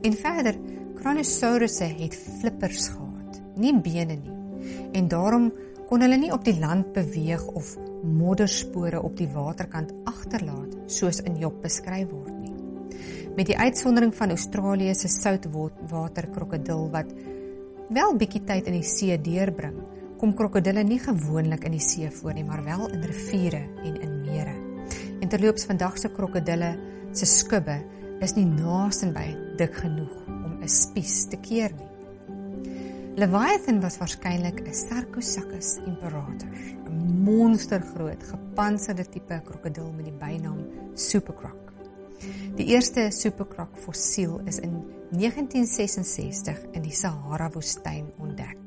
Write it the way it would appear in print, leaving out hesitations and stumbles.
En verder, Kronosaurusse het flippers gehad, nie bene nie, en daarom kon hulle nie op die land beweeg of modderspore op die waterkant agterlaat, soos in Job beskryf word nie. Met die uitsondering van Australië se soutwaterkrokodil wat wel bietjie tyd in die see deurbring, kom krokodille nie gewoonlik in die see voor nie, maar wel in riviere en in mere. En terloops vandag se krokodille se skubbe is nie naastenby dik genoeg om 'n spies te keer nie. Leviathan was waarskynlik 'n Sarcosuchus imperator, 'n monstergroot, gepantserde tipe krokodil met die bynaam Supercroc. Die eerste Supercroc fossiel is in 1966 in die Sahara-woestyn ontdek.